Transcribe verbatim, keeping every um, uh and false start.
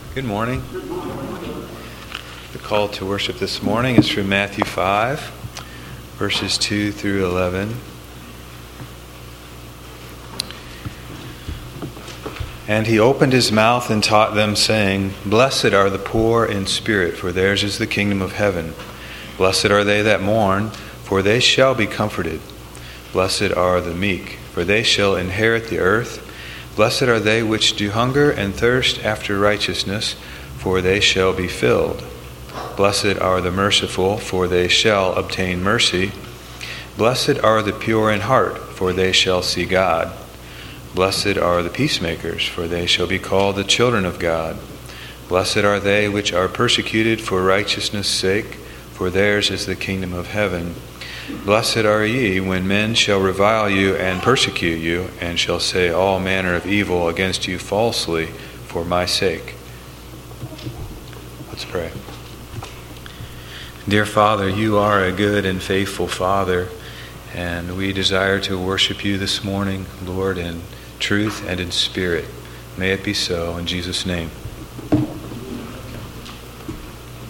Good morning. The call to worship this morning is from Matthew five, verses two through eleven. And he opened his mouth and taught them, saying, Blessed are the poor in spirit, for theirs is the kingdom of heaven. Blessed are they that mourn, for they shall be comforted. Blessed are the meek, for they shall inherit the earth. Blessed are they which do hunger and thirst after righteousness, for they shall be filled. Blessed are the merciful, for they shall obtain mercy. Blessed are the pure in heart, for they shall see God. Blessed are the peacemakers, for they shall be called the children of God. Blessed are they which are persecuted for righteousness' sake, for theirs is the kingdom of heaven. Blessed are ye when men shall revile you and persecute you, and shall say all manner of evil against you falsely for my sake. Let's pray. Dear Father, you are a good and faithful Father, and we desire to worship you this morning, Lord, in truth and in spirit. May it be so, in Jesus' name.